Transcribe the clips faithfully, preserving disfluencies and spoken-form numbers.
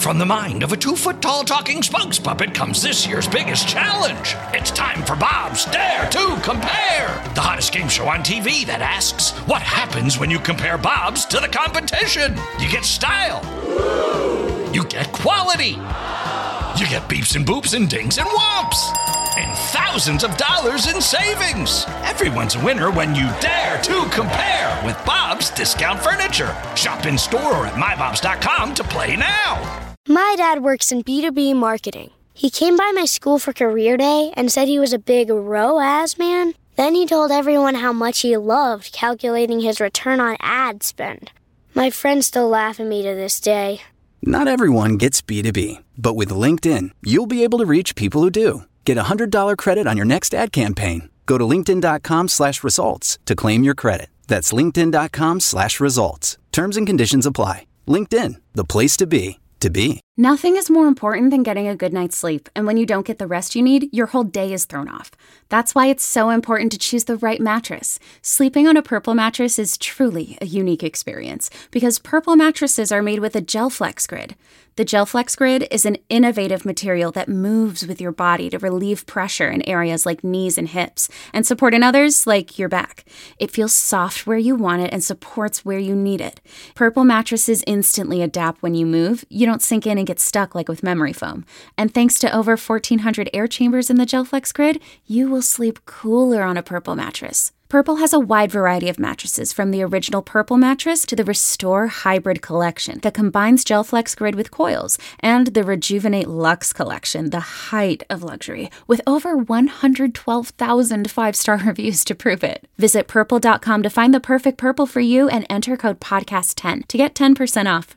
From the mind of a two-foot-tall talking spokes puppet comes this year's biggest challenge. It's time for Bob's Dare to Compare, the hottest game show on T V that asks, what happens when you compare Bobs to the competition? You get style. You get quality. You get beeps and boops and dings and whomps. And thousands of dollars in savings. Everyone's a winner when you dare to compare with Bob's Discount Furniture. Shop in store or at my bobs dot com to play now. My dad works in B two B marketing. He came by my school for career day and said he was a big R O A S man. Then he told everyone how much he loved calculating his return on ad spend. My friends still laugh at me to this day. Not everyone gets B two B, but with LinkedIn, you'll be able to reach people who do. Get a one hundred dollars credit on your next ad campaign. Go to linkedin.com slash results to claim your credit. That's linkedin.com slash results. Terms and conditions apply. LinkedIn, the place to be, to be. Nothing is more important than getting a good night's sleep, and when you don't get the rest you need, your whole day is thrown off. That's why it's so important to choose the right mattress. Sleeping on a Purple mattress is truly a unique experience, because Purple mattresses are made with a GelFlex Grid. The GelFlex Grid is an innovative material that moves with your body to relieve pressure in areas like knees and hips, and support in others like your back. It feels soft where you want it and supports where you need it. Purple mattresses instantly adapt when you move. You don't sink in and get stuck like with memory foam. And thanks to over fourteen hundred air chambers in the GelFlex Grid, you will sleep cooler on a Purple mattress. Purple has a wide variety of mattresses, from the original Purple mattress to the Restore Hybrid collection that combines GelFlex Grid with coils, and the Rejuvenate Luxe collection, the height of luxury, with over one hundred twelve thousand five-star reviews to prove it. Visit purple dot com to find the perfect Purple for you and enter code podcast ten to get ten percent off.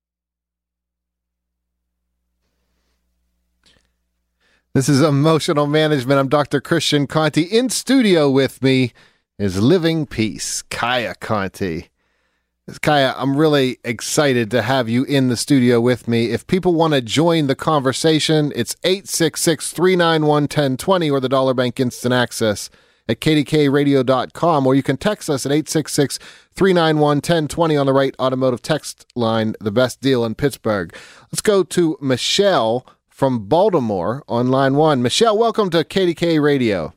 This is Emotional Management. I'm Doctor Christian Conte. In studio with me is Living Peace, Kaya Conte. Kaya, I'm really excited to have you in the studio with me. If people want to join the conversation, it's eight six six, three nine one, one zero two zero or the Dollar Bank Instant Access at k d k radio dot com, or you can text us at eight six six, three nine one, one zero two zero on the right automotive text line, the best deal in Pittsburgh. Let's go to Michelle from Baltimore on line one. Michelle, welcome to K D K Radio.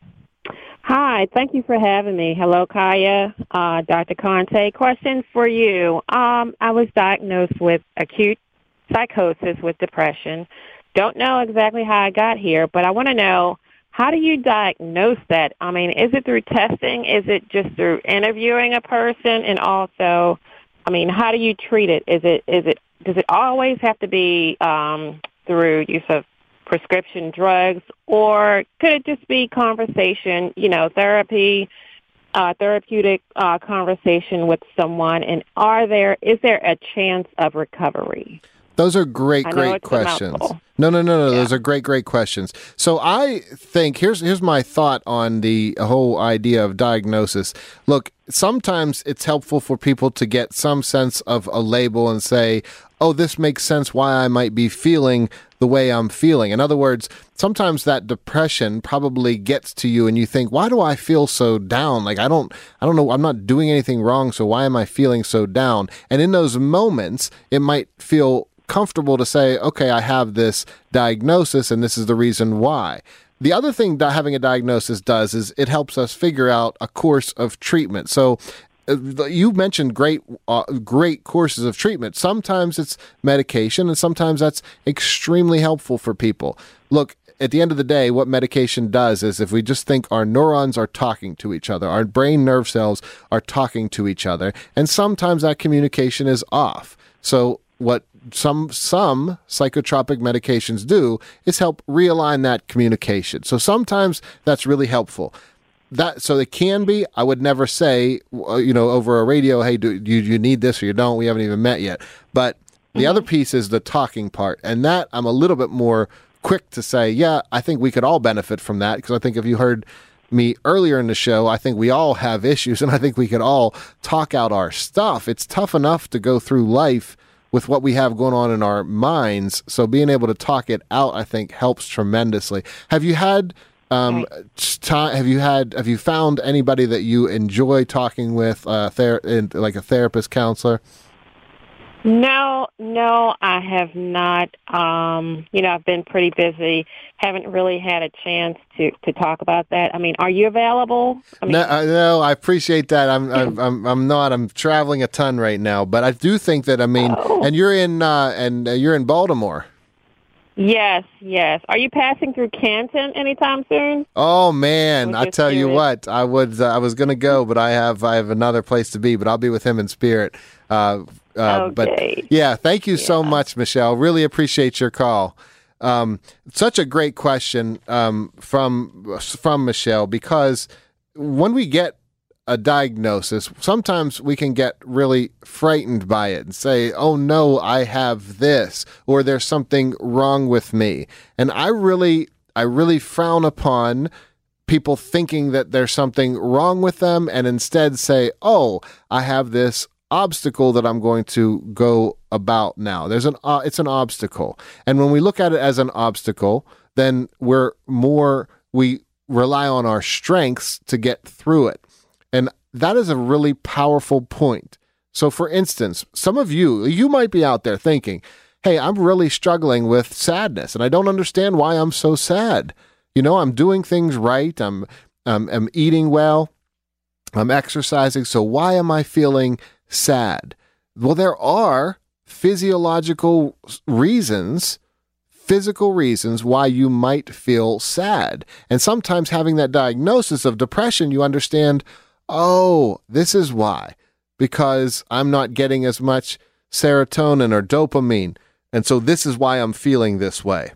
Hi, thank you for having me. Hello, Kaya, uh, Doctor Conte. Question for you. Um, I was diagnosed with acute psychosis with depression. Don't know exactly how I got here, but I want to know, how do you diagnose that? I mean, is it through testing? Is it just through interviewing a person? And also, I mean, how do you treat it? Is it, is it, does it always have to be um, through use of prescription drugs, or could it just be conversation, you know, therapy, uh, therapeutic uh, conversation with someone? And are there, is there a chance of recovery? Those are great, great questions. No, no, no, no. Yeah. Those are great, great questions. So I think here's here's my thought on the whole idea of diagnosis. Look, sometimes it's helpful for people to get some sense of a label and say, oh, this makes sense why I might be feeling the way I'm feeling. In other words, sometimes that depression probably gets to you and you think, why do I feel so down? Like, I don't, I don't know, I'm not doing anything wrong, so why am I feeling so down? And in those moments, it might feel comfortable to say, okay, I have this diagnosis and this is the reason why. The other thing that having a diagnosis does is it helps us figure out a course of treatment. So uh, you mentioned great, uh, great courses of treatment. Sometimes it's medication, and sometimes that's extremely helpful for people. Look, at the end of the day, what medication does is if we just think our neurons are talking to each other, our brain nerve cells are talking to each other, and sometimes that communication is off. So what some some psychotropic medications do is help realign that communication. So sometimes that's really helpful. That so it can be. I would never say, you know, over a radio, hey, do you you need this or you don't? We haven't even met yet. But the mm-hmm. other piece is the talking part, and that I'm a little bit more quick to say, yeah, I think we could all benefit from that, because I think if you heard me earlier in the show, I think we all have issues, and I think we could all talk out our stuff. It's tough enough to go through life with what we have going on in our minds. So being able to talk it out, I think, helps tremendously. Have you had, um, t- have you had, have you found anybody that you enjoy talking with, uh, ther- in, like a therapist, counselor? No, no, I have not. Um, you know, I've been pretty busy. Haven't really had a chance to, to talk about that. I mean, are you available? I mean, no, uh, no, I appreciate that. I'm, I'm, I'm, I'm not. I'm traveling a ton right now, but I do think that. I mean, oh. and you're in, uh, and uh, you're in Baltimore. Yes, yes. Are you passing through Canton anytime soon? Oh man, I tell you what, I would. Uh, I was going to go, but I have, I have another place to be. But I'll be with him in spirit. Uh, uh, okay. But yeah, thank you yeah. so much, Michelle. Really appreciate your call. Um, such a great question um, from from Michelle, because when we get a diagnosis, sometimes we can get really frightened by it and say, oh no, I have this, or there's something wrong with me. And I really, I really frown upon people thinking that there's something wrong with them and instead say, oh, I have this obstacle that I'm going to go about now. There's an, uh, it's an obstacle. And when we look at it as an obstacle, then we're more, we rely on our strengths to get through it. And that is a really powerful point. So for instance, some of you, you might be out there thinking, hey, I'm really struggling with sadness and I don't understand why I'm so sad. You know, I'm doing things right. I'm, um, I'm eating well. I'm exercising. So why am I feeling sad? Well, there are physiological reasons physical reasons why you might feel sad. And sometimes having that diagnosis of depression, you understand, oh, this is why, because I'm not getting as much serotonin or dopamine. And so this is why I'm feeling this way.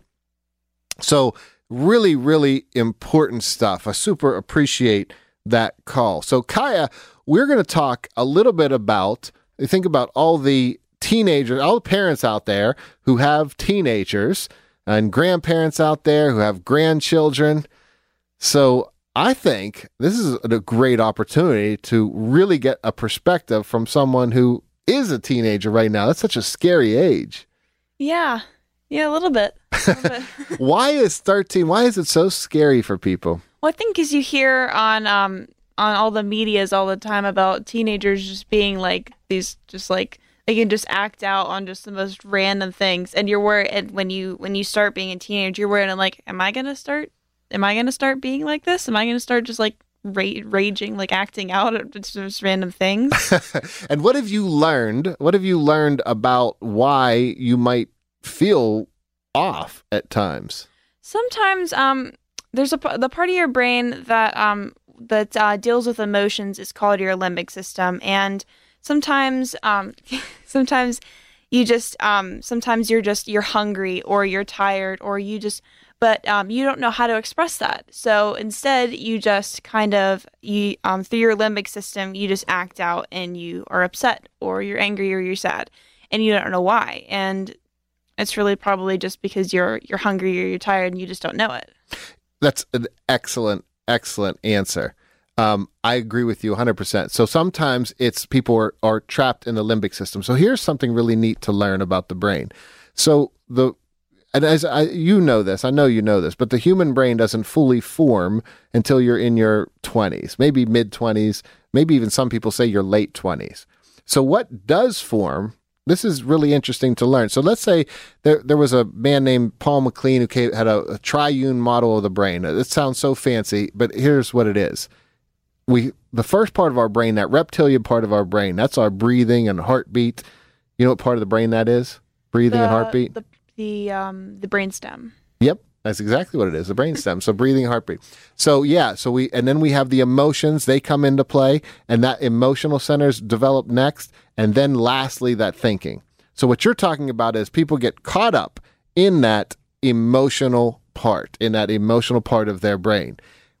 So really, really important stuff. I super appreciate that call. So Kaya, we're going to talk a little bit about, think about all the teenagers, all the parents out there who have teenagers and grandparents out there who have grandchildren. So I think this is a great opportunity to really get a perspective from someone who is a teenager right now. That's such a scary age. Yeah. Yeah, a little bit. A little bit. Why is thirteen, why is it so scary for people? Well, I think because you hear on um on all the medias all the time about teenagers just being like these, just like, they can just act out on just the most random things. And you're worried, and when you when you start being a teenager, you're worried, I'm like, am I going to start, am I going to start being like this? Am I going to start just like ra- raging, like acting out at just random things? And what have you learned? What have you learned about why you might feel off at times? Sometimes um, there's a the part of your brain that um that uh, deals with emotions is called your limbic system, and sometimes um sometimes you just um sometimes you're just you're hungry or you're tired or you just but um you don't know how to express that. So instead you just kind of you um through your limbic system you just act out and you are upset or you're angry or you're sad and you don't know why. And it's really probably just because you're you're hungry or you're tired and you just don't know it. That's an excellent, excellent answer. Um, I agree with you one hundred percent. So sometimes it's people are, are trapped in the limbic system. So here's something really neat to learn about the brain. So the and as I, you know this, I know you know this, but the human brain doesn't fully form until you're in your twenties, maybe mid-twenties, maybe even some people say your late twenties. So what does form? This is really interesting to learn. So let's say there there was a man named Paul MacLean who came, had a, a triune model of the brain. It sounds so fancy, but here's what it is. We the first part of our brain, that reptilian part of our brain, that's our breathing and heartbeat. You know what part of the brain that is? Breathing the, and heartbeat? The the um the brainstem. Yep. That's exactly what it is, the brainstem. So breathing and heartbeat. So yeah, so we and then we have the emotions, they come into play, and that emotional centers develop next, and then lastly that thinking. So what you're talking about is people get caught up in that emotional part, in that emotional part of their brain.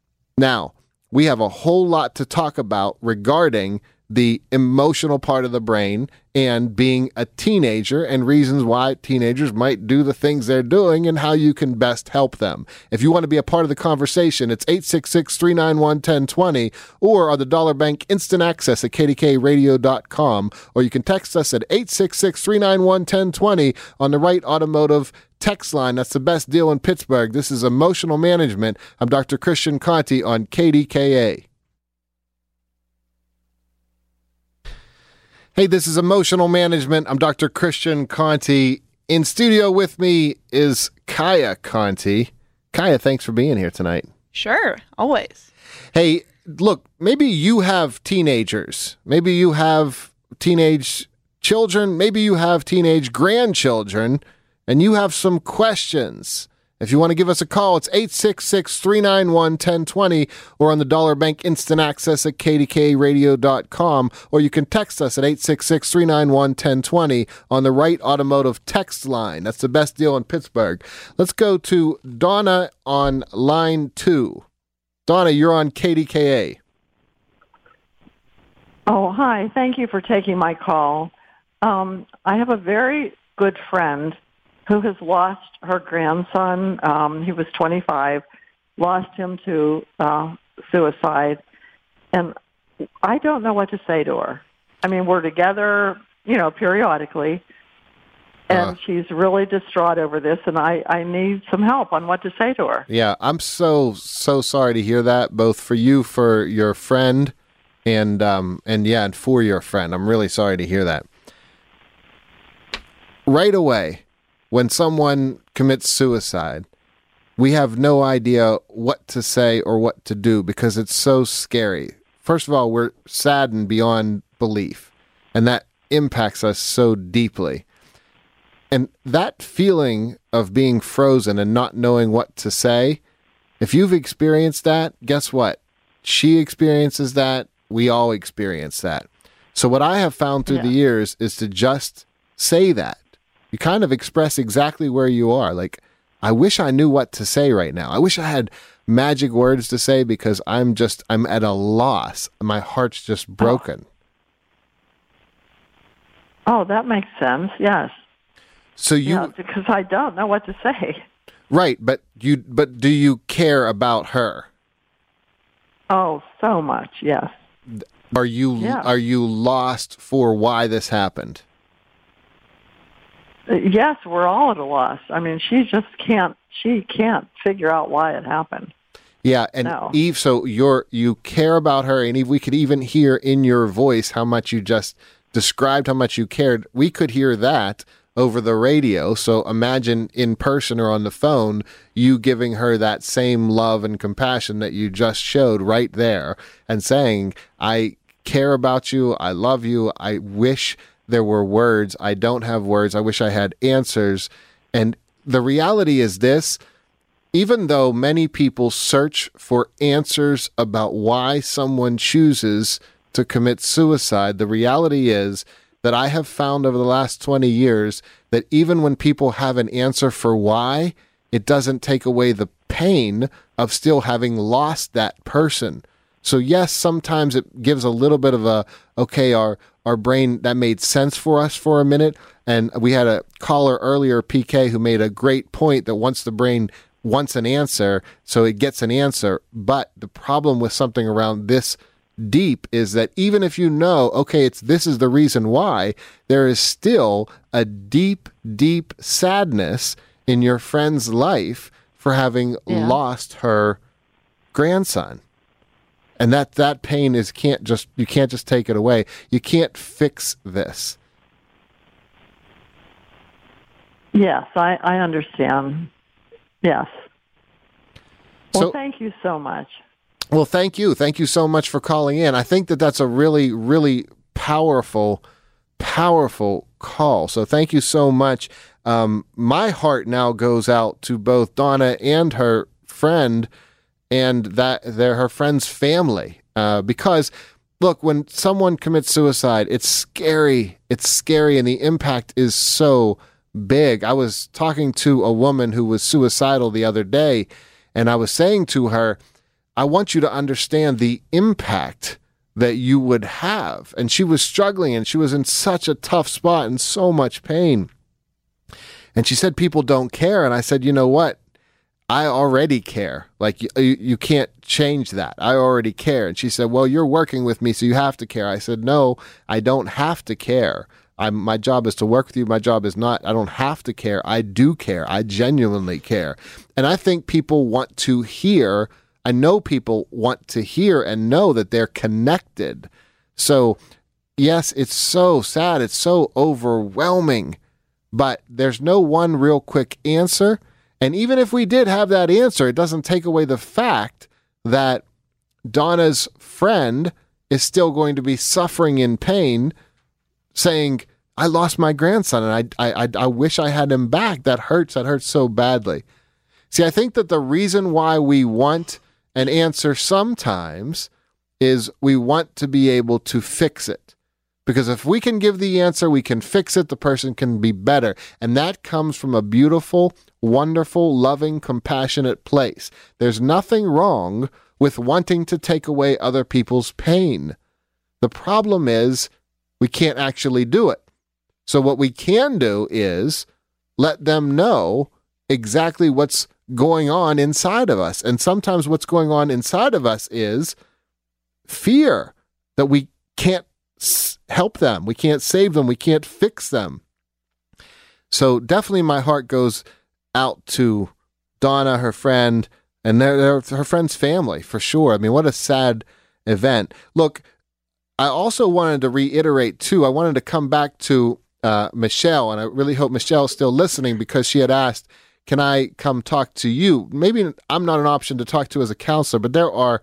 Now, we have a whole lot to talk about regarding the emotional part of the brain and being a teenager and reasons why teenagers might do the things they're doing and how you can best help them. If you want to be a part of the conversation, it's eight six six, three nine one, one zero two zero or on the Dollar Bank Instant Access at K D K radio dot com, or you can text us at eight six six, three nine one, one zero two zero on the Right Automotive text line. That's the best deal in Pittsburgh. This is Emotional Management. I'm Doctor Christian Conti on K D K A. Hey, this is Emotional Management. I'm Doctor Christian Conte. In studio with me is Kaya Conte. Kaya, thanks for being here tonight. Sure, always. Hey, look, maybe you have teenagers. Maybe you have teenage children. Maybe you have teenage grandchildren, and you have some questions. If you want to give us a call, it's eight six six, three nine one, one zero two zero or on the Dollar Bank Instant Access at K D K radio dot com, or you can text us at eight six six, three nine one, one zero two zero on the Wright Automotive text line. That's the best deal in Pittsburgh. Let's go to Donna on line two. Donna, you're on K D K A. Oh, hi. Thank you for taking my call. Um, I have a very good friend who has lost her grandson. Um, he was twenty-five, lost him to uh, suicide. And I don't know what to say to her. I mean, we're together, you know, periodically. And uh, she's really distraught over this, and I, I need some help on what to say to her. Yeah, I'm so, so sorry to hear that, both for you, for your friend, and, um, and yeah, and for your friend. I'm really sorry to hear that. Right away, when someone commits suicide, we have no idea what to say or what to do because it's so scary. First of all, we're saddened beyond belief, and that impacts us so deeply. And that feeling of being frozen and not knowing what to say, if you've experienced that, guess what? She experiences that. We all experience that. So what I have found through yeah. the years is to just say that. You kind of express exactly where you are. Like, I wish I knew what to say right now. I wish I had magic words to say because I'm just, I'm at a loss. My heart's just broken. Oh, oh that makes sense. Yes. So you, yeah, because I don't know what to say. Right. But you, but do you care about her? Oh, so much. Yes. Are you, yeah. are you lost for why this happened? Yes, we're all at a loss. I mean, she just can't, she can't figure out why it happened. Yeah, and no. Eve, so you're, you care about her, and Eve, we could even hear in your voice how much you just described how much you cared. We could hear that over the radio, so imagine in person or on the phone, you giving her that same love and compassion that you just showed right there, and saying, I care about you, I love you, I wish there were words. I don't have words. I wish I had answers. And the reality is this, even though many people search for answers about why someone chooses to commit suicide, the reality is that I have found over the last twenty years that even when people have an answer for why, it doesn't take away the pain of still having lost that person. So yes, sometimes it gives a little bit of a, okay, our our brain, that made sense for us for a minute. And we had a caller earlier, P K, who made a great point that once the brain wants an answer, so it gets an answer. But the problem with something around this deep is that even if you know, okay, it's this is the reason why, there is still a deep, deep sadness in your friend's life for having yeah. lost her grandson. And that, that pain is can't just you can't just take it away. You can't fix this. Yes, I, I understand. Yes. Well, so, thank you so much. Well, thank you. Thank you so much for calling in. I think that that's a really, really powerful, powerful call. So thank you so much. Um, my heart now goes out to both Donna and her friend and that they're her friend's family. Uh, because, look, when someone commits suicide, it's scary. It's scary, and the impact is so big. I was talking to a woman who was suicidal the other day, and I was saying to her, I want you to understand the impact that you would have. And she was struggling, and she was in such a tough spot and so much pain. And she said, people don't care. And I said, you know what? I already care. Like, you, you can't change that. I already care. And she said, well, you're working with me, so you have to care. I said, no, I don't have to care. I'm, my job is to work with you. My job is not, I don't have to care. I do care. I genuinely care. And I think people want to hear, I know people want to hear and know that they're connected. So yes, it's so sad. It's so overwhelming. But there's no one real quick answer. And even if we did have that answer, it doesn't take away the fact that Donna's friend is still going to be suffering in pain, saying, I lost my grandson and I, I, I wish I had him back. That hurts. That hurts so badly. See, I think that the reason why we want an answer sometimes is we want to be able to fix it. Because if we can give the answer, we can fix it, the person can be better. And that comes from a beautiful, wonderful, loving, compassionate place. There's nothing wrong with wanting to take away other people's pain. The problem is we can't actually do it. So what we can do is let them know exactly what's going on inside of us. And sometimes what's going on inside of us is fear that we can't help them. We can't save them. We can't fix them. So definitely my heart goes out to Donna, her friend, and their, their, her friend's family, for sure. I mean, what a sad event. Look, I also wanted to reiterate, too, I wanted to come back to uh, Michelle, and I really hope Michelle's still listening because she had asked, can I come talk to you? Maybe I'm not an option to talk to as a counselor, but there are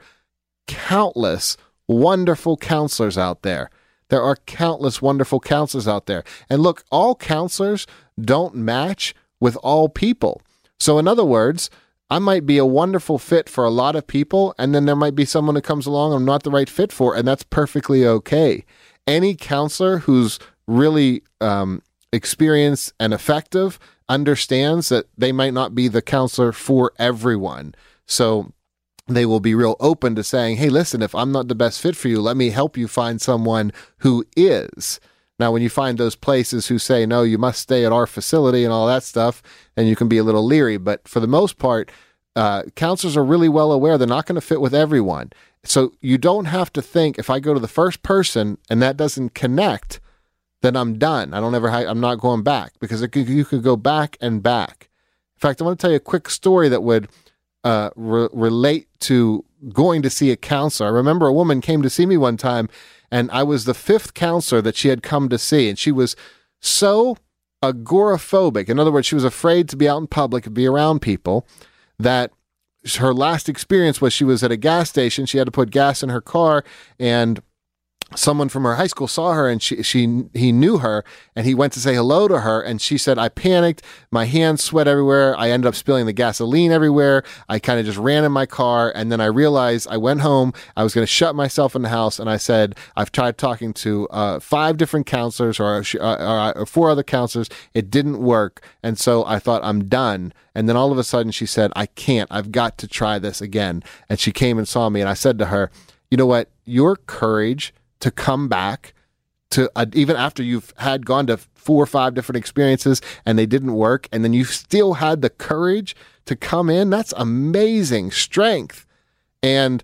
countless wonderful counselors out there. There are countless wonderful counselors out there. And look, all counselors don't match with all people. So in other words, I might be a wonderful fit for a lot of people, and then there might be someone who comes along I'm not the right fit for, and that's perfectly okay. Any counselor who's really um, experienced and effective understands that they might not be the counselor for everyone. So they will be real open to saying, hey, listen, if I'm not the best fit for you, let me help you find someone who is. Now, when you find those places who say, no, you must stay at our facility and all that stuff, then you can be a little leery. But for the most part, uh, counselors are really well aware they're not going to fit with everyone. So you don't have to think, if I go to the first person and that doesn't connect, then I'm done. I don't ever, I'm not going back, because it could, you could go back and back. In fact, I want to tell you a quick story that would uh, re- relate to going to see a counselor. I remember a woman came to see me one time, and I was the fifth counselor that she had come to see, and she was so agoraphobic. In other words, she was afraid to be out in public and be around people, that her last experience was she was at a gas station. She had to put gas in her car, and someone from her high school saw her, and she, she, he knew her, and he went to say hello to her. And she said, I panicked. My hands sweat everywhere. I ended up spilling the gasoline everywhere. I kind of just ran in my car. And then I realized I went home. I was going to shut myself in the house. And I said, I've tried talking to uh, five different counselors or, uh, or four other counselors. It didn't work. And so I thought, I'm done. And then all of a sudden she said, I can't, I've got to try this again. And she came and saw me, and I said to her, you know what, your courage to come back to uh, even after you've had gone to four or five different experiences and they didn't work, and then you still had the courage to come in. That's amazing strength. And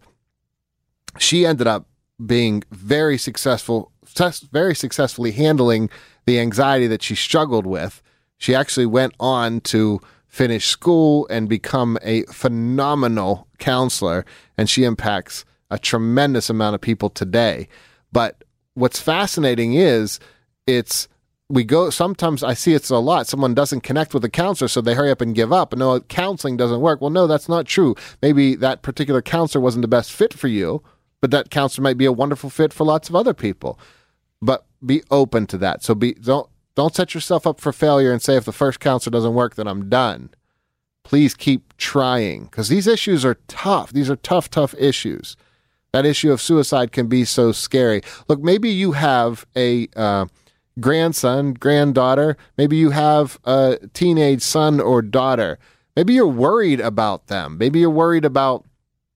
she ended up being very successful, very successfully handling the anxiety that she struggled with. She actually went on to finish school and become a phenomenal counselor, and she impacts a tremendous amount of people today. But what's fascinating is it's, we go, sometimes I see it's a lot. Someone doesn't connect with a counselor, so they hurry up and give up. And no, counseling doesn't work. Well, no, that's not true. Maybe that particular counselor wasn't the best fit for you, but that counselor might be a wonderful fit for lots of other people. But be open to that. So be, don't, don't set yourself up for failure and say, if the first counselor doesn't work, then I'm done. Please keep trying, because these issues are tough. These are tough, tough issues. That issue of suicide can be so scary. Look, maybe you have a uh, grandson, granddaughter. Maybe you have a teenage son or daughter. Maybe you're worried about them. Maybe you're worried about,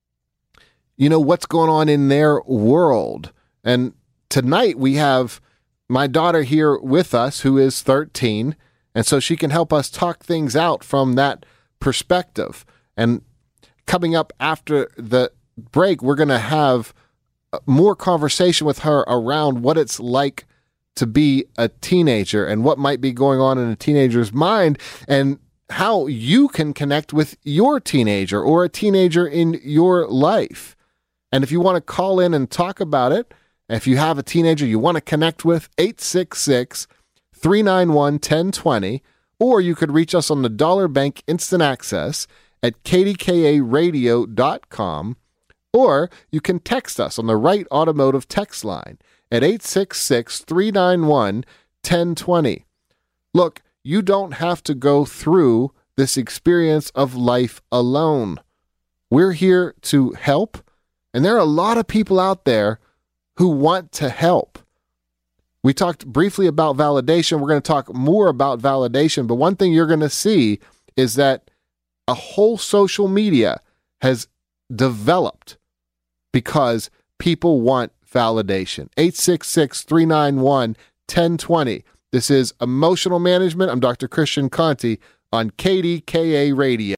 you know, what's going on in their world. And tonight we have my daughter here with us, who is thirteen, and so she can help us talk things out from that perspective. And coming up after the break, we're going to have more conversation with her around what it's like to be a teenager and what might be going on in a teenager's mind, and how you can connect with your teenager or a teenager in your life. And if you want to call in and talk about it If you have a teenager you want to connect with, eight six six, three nine one, one zero two zero, or you could reach us on the Dollar Bank Instant Access at K D K A radio dot com, or you can text us on the Right Automotive text line at eight six six, three nine one, one zero two zero. Look, you don't have to go through this experience of life alone. We're here to help, and there are a lot of people out there who want to help. We talked briefly about validation. We're going to talk more about validation, but one thing you're going to see is that a whole social media has developed because people want validation. eight six six, three nine one, one zero two zero. This is Emotional Management. I'm Doctor Christian Conte on K D K A Radio.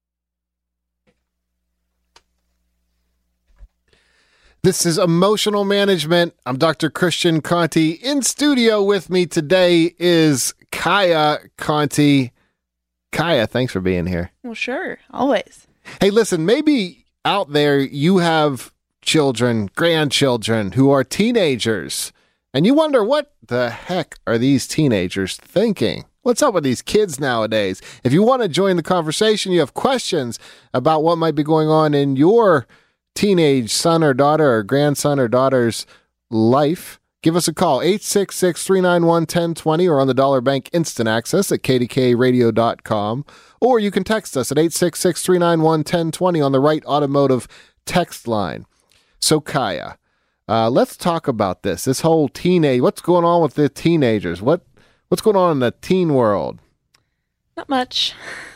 This is Emotional Management. I'm Doctor Christian Conte. In studio with me today is Kaya Conte. Kaya, thanks for being here. Well, sure. Always. Hey, listen, maybe out there you have children, grandchildren who are teenagers, and you wonder, what the heck are these teenagers thinking? What's up with these kids nowadays? If you want to join the conversation, you have questions about what might be going on in your teenage son or daughter or grandson or daughter's life, give us a call, eight six six, three nine one, one zero two zero, or on the Dollar Bank Instant Access at K D K A radio dot com, or you can text us at eight six six, three nine one, one zero two zero on the Right Automotive text line. So, Kaya, uh, let's talk about this, this whole teenage, what's going on with the teenagers? What What's going on in the teen world? Not much.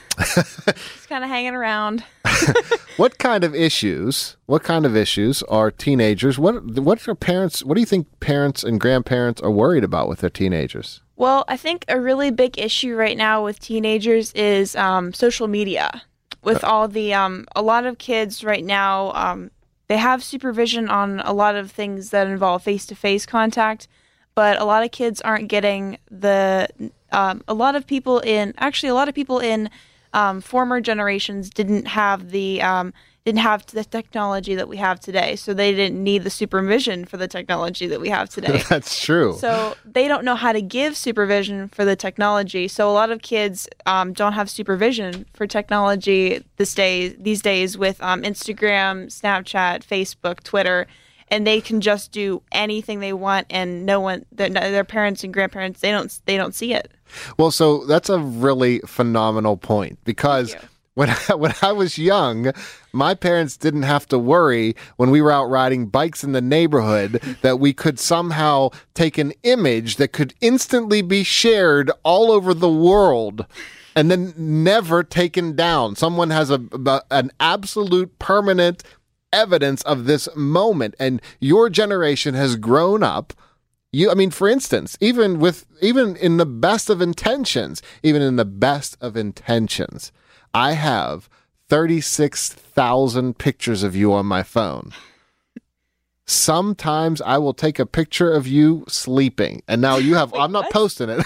Just kind of hanging around. What kind of issues? What kind of issues are teenagers? What What are parents? What do you think parents and grandparents are worried about with their teenagers? Well, I think a really big issue right now with teenagers is um, social media. With all the um, a lot of kids right now, um, they have supervision on a lot of things that involve face-to-face contact, but a lot of kids aren't getting the. Um, a lot of people in actually a lot of people in. Um, former generations didn't have the um, didn't have the technology that we have today, so they didn't need the supervision for the technology that we have today. That's true. So they don't know how to give supervision for the technology. So a lot of kids um, don't have supervision for technology this day these days with um, Instagram, Snapchat, Facebook, Twitter, and they can just do anything they want, and no one, their, their parents and grandparents, they don't they don't see it. Well, so that's a really phenomenal point, because when I, when I was young, my parents didn't have to worry when we were out riding bikes in the neighborhood that we could somehow take an image that could instantly be shared all over the world and then never taken down. Someone has a, a an absolute permanent evidence of this moment, and your generation has grown up. You, I mean, for instance, even with, even in the best of intentions, even in the best of intentions, I have thirty-six thousand pictures of you on my phone. Sometimes I will take a picture of you sleeping, and now you have, Wait, I'm not what? posting it.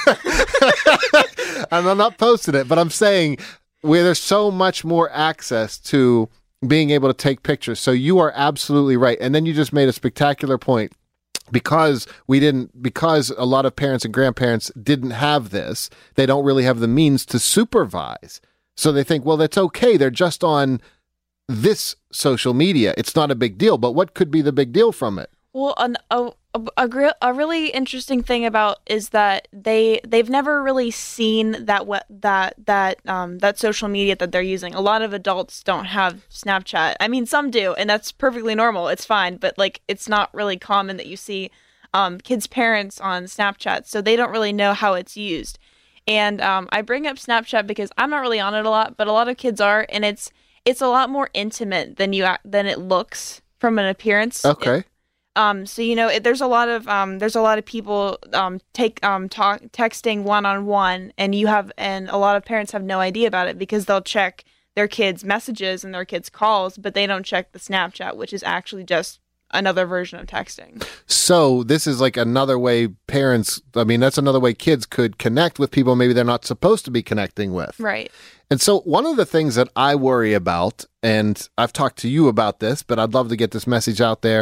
I'm not posting it, but I'm saying where there's so much more access to being able to take pictures. So you are absolutely right. And then you just made a spectacular point. Because we didn't, because a lot of parents and grandparents didn't have this, they don't really have the means to supervise. So they think, well, that's okay. They're just on this social media. It's not a big deal. But what could be the big deal from it? Well, an, a, a, a, a really interesting thing about is that they they've never really seen that what that that um that social media that they're using. A lot of adults don't have Snapchat. I mean, some do, and that's perfectly normal. It's fine, but like it's not really common that you see um kids' parents on Snapchat, so they don't really know how it's used. And um, I bring up Snapchat because I'm not really on it a lot, but a lot of kids are, and it's it's a lot more intimate than you than it looks from an appearance. Okay. It, Um, so, you know, it, there's a lot of um, there's a lot of people um, take um, talk, texting one on one, and you have and a lot of parents have no idea about it because they'll check their kids' messages and their kids' calls, but they don't check the Snapchat, which is actually just another version of texting. So this is like another way parents, I mean, that's another way kids could connect with people maybe they're not supposed to be connecting with. Right. And so one of the things that I worry about, and I've talked to you about this, but I'd love to get this message out there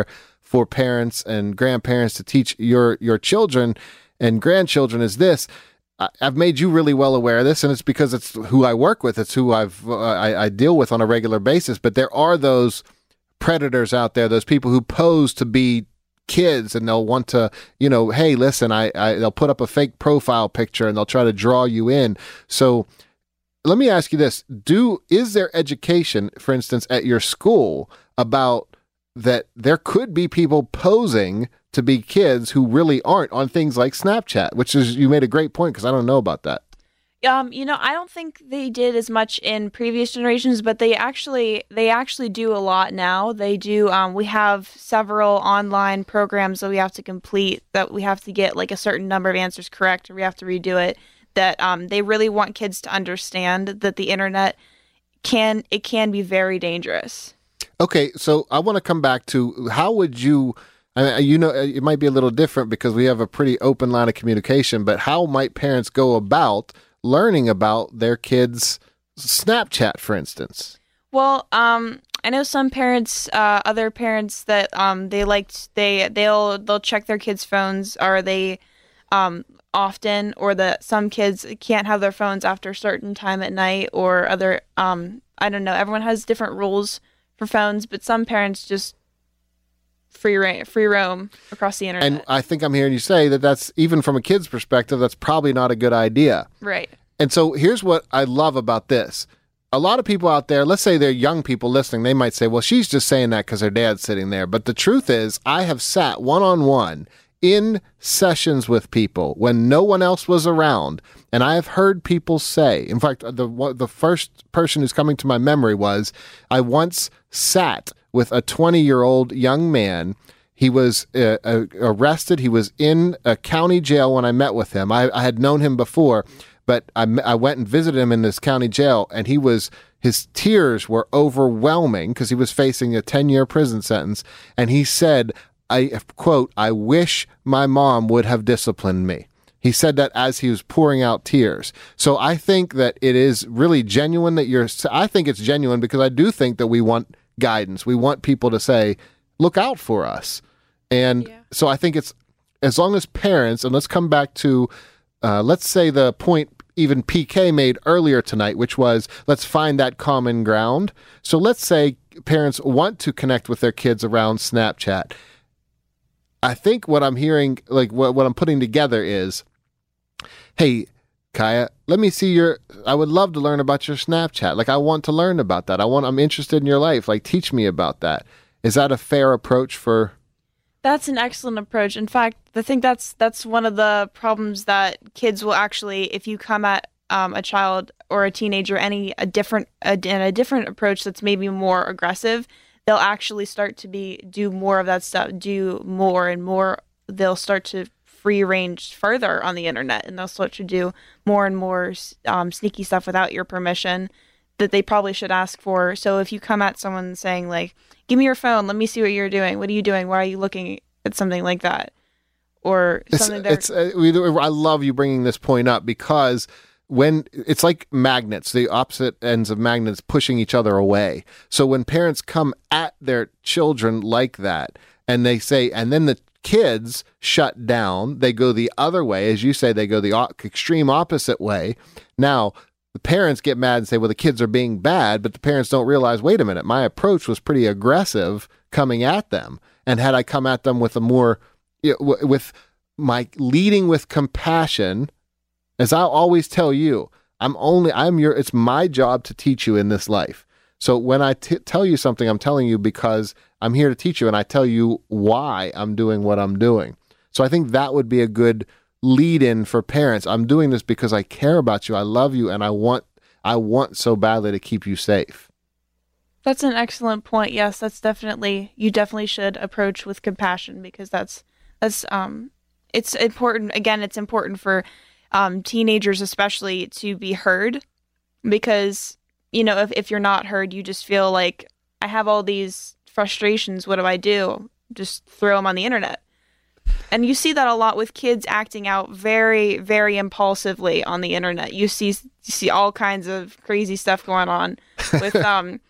for parents and grandparents to teach your your children and grandchildren is this. I've made you really well aware of this, and it's because it's who I work with. It's who I've uh, I, I deal with on a regular basis. But there are those predators out there, those people who pose to be kids, and they'll want to, you know, hey, listen, I, I they'll put up a fake profile picture and they'll try to draw you in. So let me ask you this: Do is there education, for instance, at your school about that there could be people posing to be kids who really aren't on things like Snapchat, which is, you made a great point because I don't know about that. Um, you know, I don't think they did as much in previous generations, but they actually they actually do a lot now. They do. Um, we have several online programs that we have to complete, that we have to get like a certain number of answers correct, or we have to redo it. That um, they really want kids to understand that the internet can it can be very dangerous. Okay, so I want to come back to how would you. I mean, you know, it might be a little different because we have a pretty open line of communication, but how might parents go about learning about their kids' Snapchat, for instance? Well, um, I know some parents, uh, other parents that um, they like, they, they'll, they'll check their kids' phones, or they um, often, or that some kids can't have their phones after a certain time at night, or other, um, I don't know, everyone has different rules for phones, but some parents just free ra- free roam across the internet. And I think I'm hearing you say that that's, even from a kid's perspective, that's probably not a good idea. Right. And so here's what I love about this. A lot of people out there, let's say they're young people listening, they might say, well, she's just saying that because her dad's sitting there. But the truth is, I have sat one-on-one in sessions with people when no one else was around, and I have heard people say, in fact, the the first person who's coming to my memory was, I once sat with a twenty-year-old young man. He was uh, uh, arrested. He was in a county jail when I met with him. I, I had known him before, but I, I went and visited him in this county jail, and he was his tears were overwhelming because he was facing a ten-year prison sentence, and he said, I quote, "I wish my mom would have disciplined me." He said that as he was pouring out tears. So I think that it is really genuine that you're, I think it's genuine because I do think that we want guidance. We want people to say, look out for us. And yeah. So I think it's, as long as parents, and let's come back to, uh, let's say the point even P K made earlier tonight, which was, let's find that common ground. So let's say parents want to connect with their kids around Snapchat. I think what I'm hearing, like what, what I'm putting together is, hey, Kaya, let me see your, I would love to learn about your Snapchat. Like, I want to learn about that. I want, I'm interested in your life. Like, teach me about that. Is that a fair approach for? That's an excellent approach. In fact, I think that's, that's one of the problems that kids will actually, if you come at um, a child or a teenager, any, a different, a, in a different approach that's maybe more aggressive, they'll actually start to be, do more of that stuff, do more and more. They'll start to free range further on the internet, and they'll start to do more and more um, sneaky stuff without your permission that they probably should ask for. So if you come at someone saying like, give me your phone, let me see what you're doing. What are you doing? Why are you looking at something like that? Or something it's, it's uh, we, I love you bringing this point up because when it's like magnets, the opposite ends of magnets pushing each other away. So when parents come at their children like that, and they say, and then the kids shut down, they go the other way, as you say, they go the extreme opposite way. Now, the parents get mad and say, well, the kids are being bad, but the parents don't realize, wait a minute, my approach was pretty aggressive coming at them. And had I come at them with a more, you know, with my leading with compassion, as I always tell you, I'm only, I'm your, it's my job to teach you in this life. So when I t- tell you something, I'm telling you because I'm here to teach you, and I tell you why I'm doing what I'm doing. So I think that would be a good lead in for parents. I'm doing this because I care about you. I love you. And I want, I want so badly to keep you safe. That's an excellent point. Yes, that's definitely, you definitely should approach with compassion, because that's, that's, um, it's important. Again, it's important for um, teenagers, especially, to be heard, because, you know, if, if you're not heard, you just feel like, I have all these frustrations. What do I do? Just throw them on the internet. And you see that a lot with kids acting out very, very impulsively on the internet. You see, you see all kinds of crazy stuff going on with, um,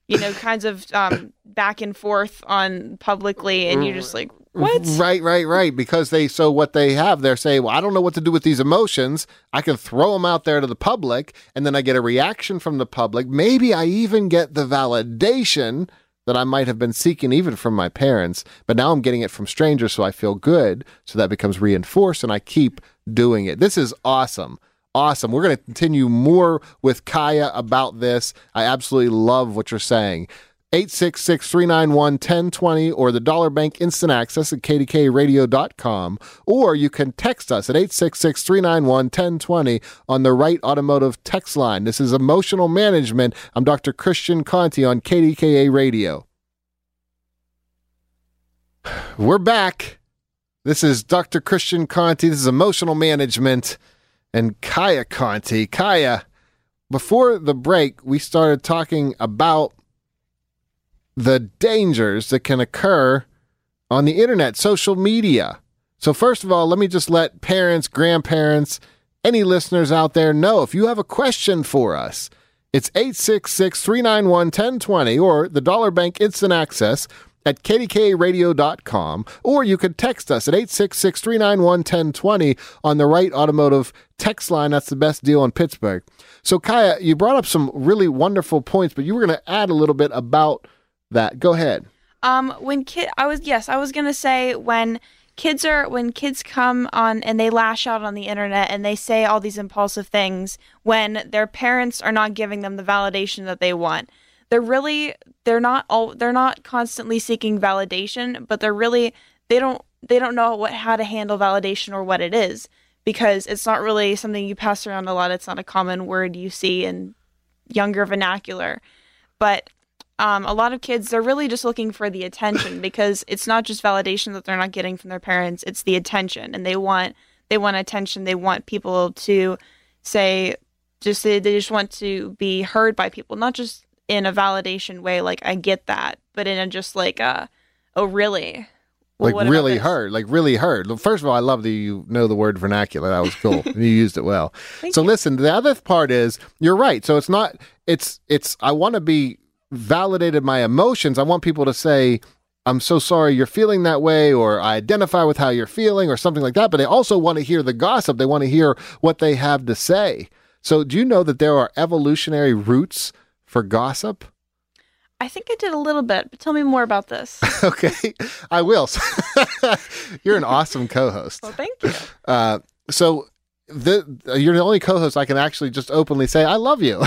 you know, kinds of um, back and forth on publicly, and you're just like, what? Right, right, right. Because they, so what they have, they're saying, well, I don't know what to do with these emotions. I can throw them out there to the public, and then I get a reaction from the public. Maybe I even get the validation that I might have been seeking even from my parents, but now I'm getting it from strangers, so I feel good. So that becomes reinforced, and I keep doing it. This is awesome. Awesome. We're going to continue more with Kaya about this. I absolutely love what you're saying. eight six six, three nine one, one zero two zero or the Dollar Bank Instant Access at K D K radio dot com, or you can text us at eight six six, three nine one, one zero two zero on the Right Automotive text line. This is Emotional Management. I'm Doctor Christian Conte on K D K A Radio. We're back. This is Doctor Christian Conte. This is Emotional Management and Kaya Conte. Kaya, before the break, we started talking about the dangers that can occur on the internet, social media. So first of all, let me just let parents, grandparents, any listeners out there know, if you have a question for us, it's eight six six, three nine one, one zero two zero or the Dollar Bank Instant Access at K D K A radio dot com, or you can text us at eight six six, three nine one, one zero two zero on the Right Automotive text line. That's the best deal in Pittsburgh. So Kaya, you brought up some really wonderful points, but you were going to add a little bit about that. Go ahead. Um, when kid, I was yes, I was gonna say when kids are when kids come on and they lash out on the internet and they say all these impulsive things when their parents are not giving them the validation that they want. They're really they're not all they're not constantly seeking validation, but they're really they don't they don't know what how to handle validation or what it is, because it's not really something you pass around a lot. It's not a common word you see in younger vernacular, but. Um, a lot of kids, they're really just looking for the attention, because it's not just validation that they're not getting from their parents, it's the attention, and they want they want attention. They want people to say, just they, they just want to be heard by people, not just in a validation way, like I get that, but in a just like, uh, oh really? Well, like really heard, like really heard. First of all, I love that you know the word vernacular. That was cool. You used it well. Thank so you. Listen, the other part is you're right. So it's not. It's it's. I want to be. Validated my emotions. I want people to say, I'm so sorry you're feeling that way, or I identify with how you're feeling, or something like that. But they also want to hear the gossip. They want to hear what they have to say. So do you know that there are evolutionary roots for gossip? I think I did a little bit, but tell me more about this. Okay, I will. You're an awesome co-host. Well, thank you. Uh, so the, you're the only co-host I can actually just openly say, I love you.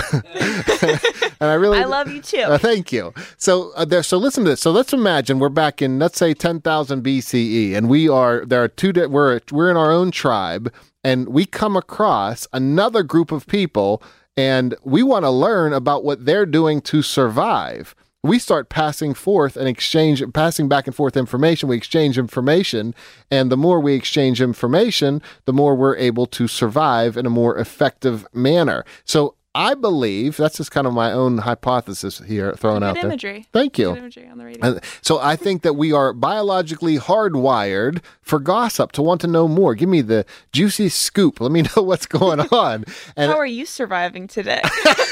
And I really, I love you too. Uh, thank you. So uh, there. So listen to this. So let's imagine we're back in, let's say, ten thousand B C E, and we are there are two. Di- we're we're in our own tribe, and we come across another group of people, and we want to learn about what they're doing to survive. We start passing forth and exchange, passing back and forth information. We exchange information, and the more we exchange information, the more we're able to survive in a more effective manner. So I believe, that's just kind of my own hypothesis here thrown Good out there. imagery. Thank you. Good imagery on the radio. And so I think that we are biologically hardwired for gossip, to want to know more. Give me the juicy scoop. Let me know what's going on. And how are you surviving today?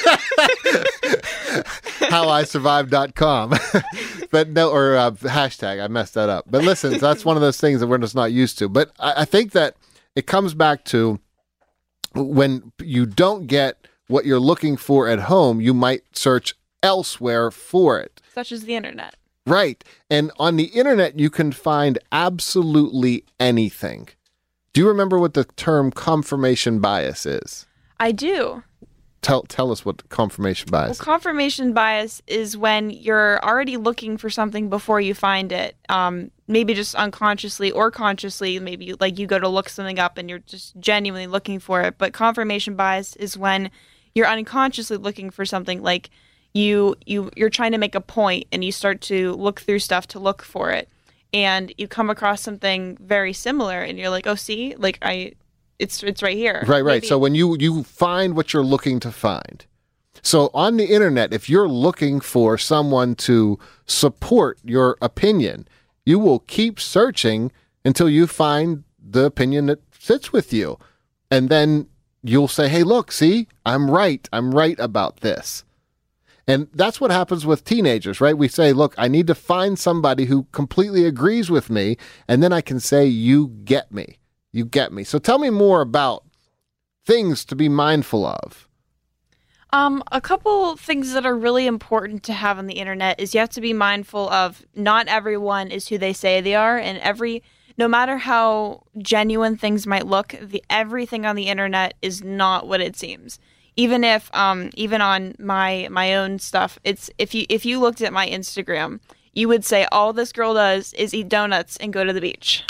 how I survive dot com. But no, or uh, hashtag, I messed that up. But listen, that's one of those things that we're just not used to. But I, I think that it comes back to when you don't get what you're looking for at home, you might search elsewhere for it. Such as the internet. Right. And on the internet, you can find absolutely anything. Do you remember what the term confirmation bias is? I do. Tell tell us what confirmation bias Well, confirmation bias is when you're already looking for something before you find it. Um, maybe just unconsciously or consciously. Maybe you, like you go to look something up and you're just genuinely looking for it. But confirmation bias is when you're unconsciously looking for something, like you, you, you're trying to make a point and you start to look through stuff to look for it. And you come across something very similar and you're like, oh, see, like I, it's, it's right here. Right, right. Maybe. So when you, you find what you're looking to find. So on the internet, if you're looking for someone to support your opinion, you will keep searching until you find the opinion that fits with you. And then you'll say, hey, look, see, I'm right. I'm right about this. And that's what happens with teenagers, right? We say, look, I need to find somebody who completely agrees with me, and then I can say, you get me. You get me. So tell me more about things to be mindful of. Um, a couple things that are really important to have on the internet is you have to be mindful of not everyone is who they say they are, and every no matter how genuine things might look, the everything on the internet is not what it seems. Even if um even on my my own stuff, it's if you if you looked at my Instagram, you would say all this girl does is eat donuts and go to the beach.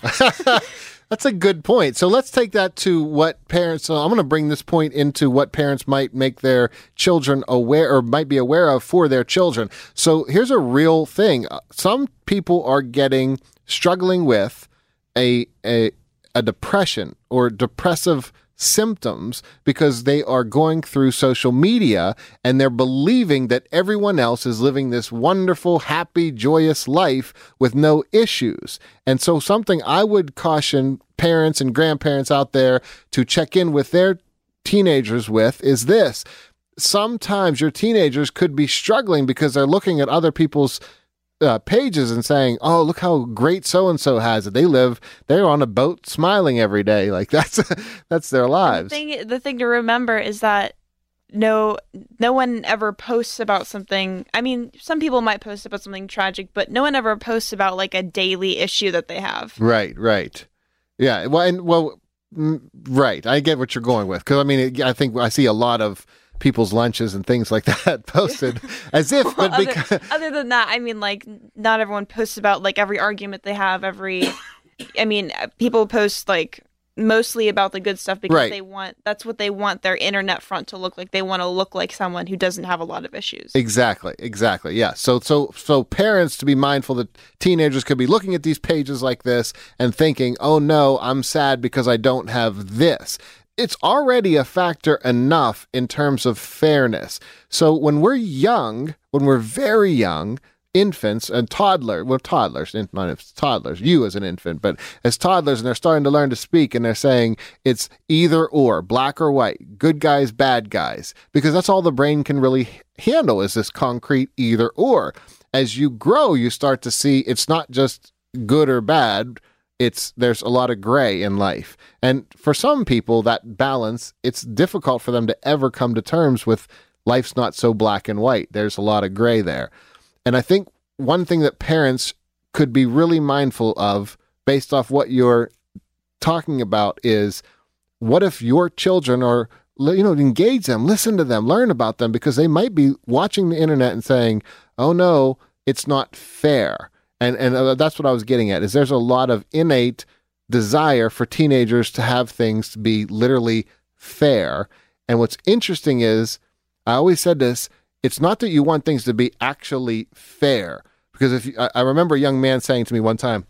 That's a good point. So let's take that to what parents, so I'm going to bring this point into what parents might make their children aware or might be aware of for their children. So here's a real thing. Some people are getting, struggling with a, a, a depression or depressive symptoms because they are going through social media and they're believing that everyone else is living this wonderful, happy, joyous life with no issues. And so something I would caution parents and grandparents out there to check in with their teenagers with is this. Sometimes your teenagers could be struggling because they're looking at other people's Uh, pages and saying, oh, look how great so-and-so has it. They live, they're on a boat smiling every day. Like that's, that's their lives. The thing, the thing to remember is that no, no one ever posts about something. I mean, some people might post about something tragic, but no one ever posts about like a daily issue that they have. Right, right. Yeah. Well, and well, mm, right. I get what you're going with. Cause I mean, it, I think I see a lot of people's lunches and things like that posted as if, but other, because... other than that, I mean, like, not everyone posts about like every argument they have, every, I mean, people post like mostly about the good stuff because right. they want, that's what they want their internet front to look like. They want to look like someone who doesn't have a lot of issues. Exactly. Exactly. Yeah. So, so, so parents to be mindful that teenagers could be looking at these pages like this and thinking, oh no, I'm sad because I don't have this. It's already a factor enough in terms of fairness. So when we're young, when we're very young, infants and toddlers, well, toddlers, not infants, toddlers, you as an infant, but as toddlers, and they're starting to learn to speak, and they're saying it's either or, black or white, good guys, bad guys, because that's all the brain can really handle is this concrete either or. As you grow, you start to see it's not just good or bad. It's there's a lot of gray in life. And for some people, that balance, it's difficult for them to ever come to terms with life's not so black and white. There's a lot of gray there. And I think one thing that parents could be really mindful of based off what you're talking about is what if your children are, you know, engage them, listen to them, learn about them, because they might be watching the internet and saying, oh no, it's not fair. And and uh, that's what I was getting at, is there's a lot of innate desire for teenagers to have things to be literally fair. And what's interesting is, I always said this, it's not that you want things to be actually fair. Because if you, I, I remember a young man saying to me one time,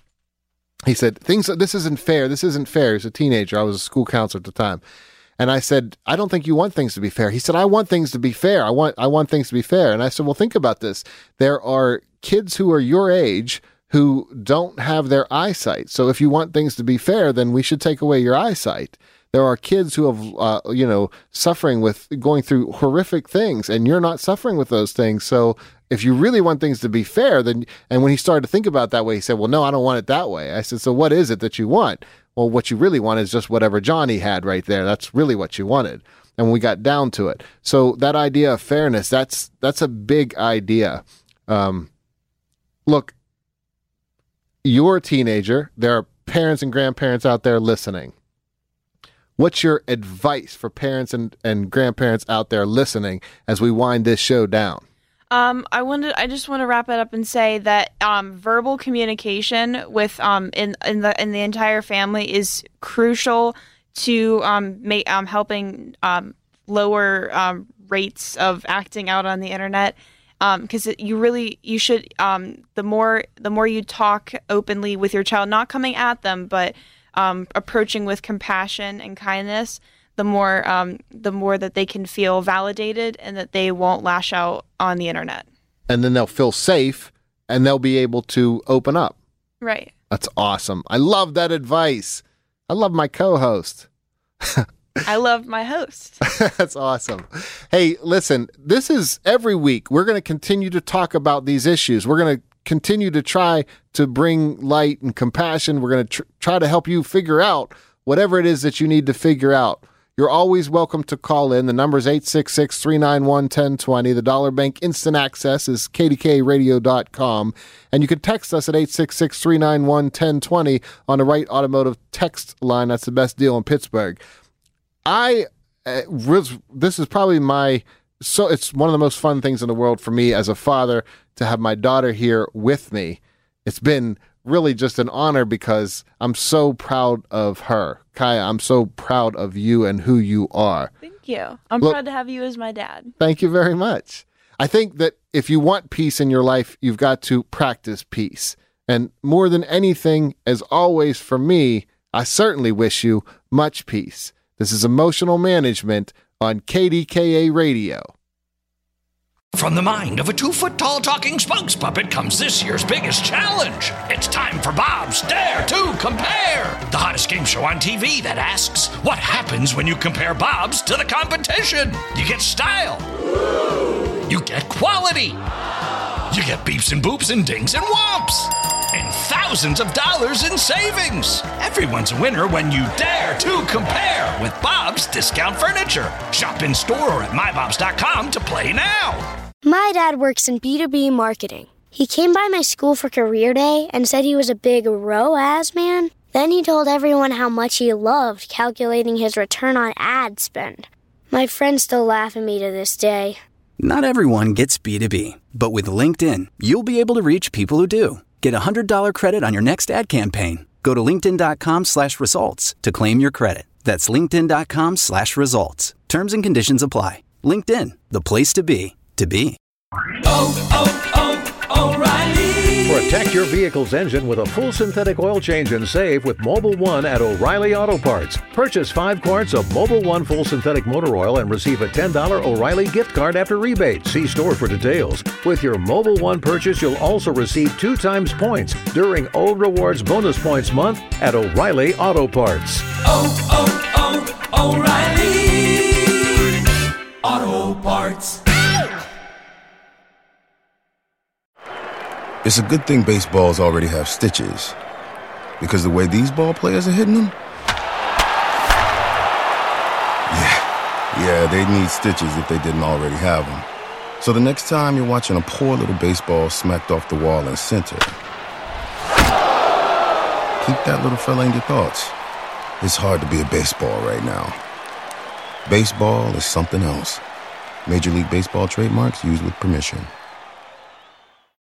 he said, "Things this isn't fair, this isn't fair." He's a teenager. I was a school counselor at the time. And I said, "I don't think you want things to be fair." He said, "I want things to be fair. I want I want things to be fair." And I said, "Well, think about this. There are kids who are your age who don't have their eyesight. So if you want things to be fair, then we should take away your eyesight. There are kids who have, uh, you know, suffering with going through horrific things, and you're not suffering with those things. So if you really want things to be fair, then," and when he started to think about it that way, he said, "Well, no, I don't want it that way." I said, "So what is it that you want?" "Well, what you really want is just whatever Johnny had right there. That's really what you wanted." And when we got down to it. So that idea of fairness, that's, that's a big idea. Um, look, you're a teenager. There are parents and grandparents out there listening. What's your advice for parents and, and grandparents out there listening as we wind this show down? Um, I wanted. I just want to wrap it up and say that um, verbal communication with um, in in the in the entire family is crucial to um, make um, helping um, lower um, rates of acting out on the internet. Because um, you really you should um, the more the more you talk openly with your child, not coming at them, but um, approaching with compassion and kindness, the more um, the more that they can feel validated and that they won't lash out on the internet. And then they'll feel safe and they'll be able to open up. Right. That's awesome. I love that advice. I love my co-host. I love my host. That's awesome. Hey, listen, this is every week. We're going to continue to talk about these issues. We're going to continue to try to bring light and compassion. We're going to tr- try to help you figure out whatever it is that you need to figure out. You're always welcome to call in. The number is eight six six, three nine one, one zero two zero. The Dollar Bank Instant Access is K D K radio dot com. And you can text us at eight six six, three nine one, one zero two zero on the Right Automotive text line. That's the best deal in Pittsburgh. I, uh, this is probably my, so it's one of the most fun things in the world for me as a father to have my daughter here with me. It's been really just an honor because I'm so proud of her. Kaya, I'm so proud of you and who you are. Thank you. I'm Look, proud to have you as my dad. Thank you very much. I think that if you want peace in your life, you've got to practice peace. And more than anything, as always for me, I certainly wish you much peace. This is Emotional Management on K D K A Radio. From the mind of a two-foot-tall talking spokes puppet comes this year's biggest challenge. It's time for Bob's Dare to Compare, the hottest game show on T V that asks, what happens when you compare Bobs to the competition? You get style. You get quality. You get beeps and boops and dings and whomps. And thousands of dollars in savings. Everyone's a winner when you dare to compare with Bob's Discount Furniture. Shop in store or at my bobs dot com to play now. My dad works in B two B marketing. He came by my school for career day and said he was a big R O A S man. Then he told everyone how much he loved calculating his return on ad spend. My friends still laugh at me to this day. Not everyone gets B two B, but with LinkedIn, you'll be able to reach people who do. Get a one hundred dollars credit on your next ad campaign. Go to linkedin.com slash results to claim your credit. That's linkedin.com slash results. Terms and conditions apply. LinkedIn, the place to be, to be. Oh, oh, oh, O'Reilly. Protect your vehicle's engine with a full synthetic oil change and save with Mobil one at O'Reilly Auto Parts. Purchase five quarts of Mobil one full synthetic motor oil and receive a ten dollars O'Reilly gift card after rebate. See store for details. With your Mobil one purchase, you'll also receive two times points during O Rewards Bonus Points Month at O'Reilly Auto Parts. Oh, oh, oh, O'Reilly Auto Parts. It's a good thing baseballs already have stitches, because the way these ball players are hitting them, yeah, yeah, they'd need stitches if they didn't already have them. So the next time you're watching a poor little baseball smacked off the wall in center, keep that little fella in your thoughts. It's hard to be a baseball right now. Baseball is something else. Major League Baseball trademarks used with permission.